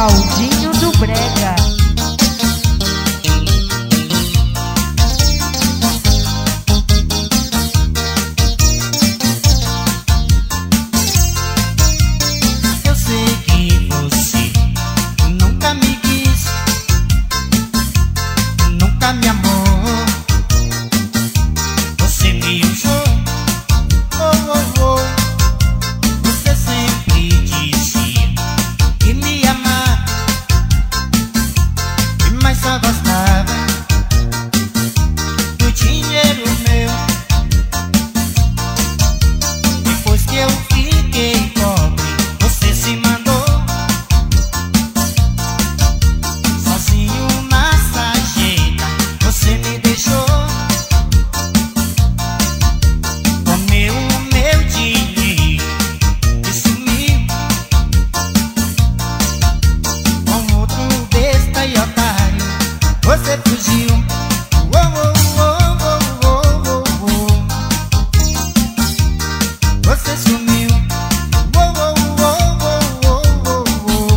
Claudinho do Brega. Eu sei que você nunca me quis, nunca me amou. Você me usou, oh, oh, oh. Você sempre dizia que me amava, mas só gostava do dinheiro meu. Depois que eu fiquei pobre, você se mandou sozinho na sarjeta. Você me deixou, comeu o meu dinheiro e sumiu com outro besta e otário. Você fugiu, oh, oh, oh, oh, oh, oh. Você sumiu, oh, oh, oh, oh, oh,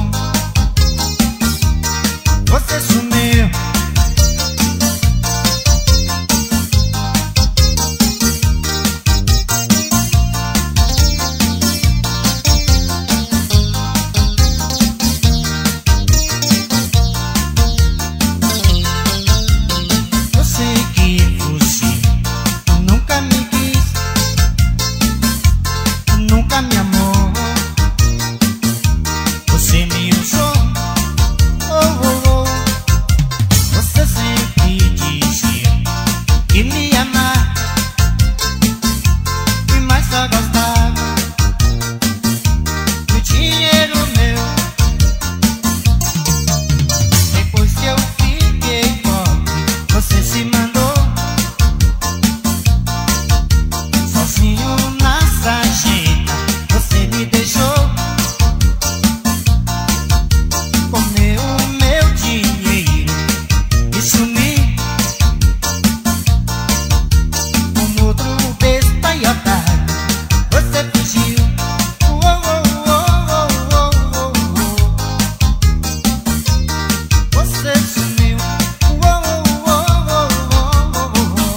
oh. Você sumiu. Eu sei que você nunca me quis, nunca me amou. Você me usou, oh, oh, oh. Você sempre dizia que me amava, mas só gostava do dinheiro meu. Depois que eu fiquei pobre, você se mandou sozinho na sarjeta. Você me deixou, comeu o meu dinheiro e sumiu com outro besta e otário. Você fugiu, oh, oh, oh, oh, oh, oh. Você sumiu, oh, oh, oh, oh,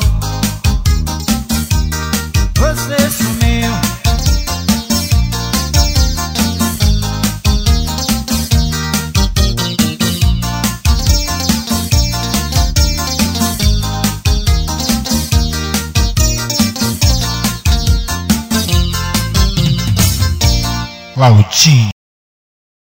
oh, oh. Você sumiu. Claudinho.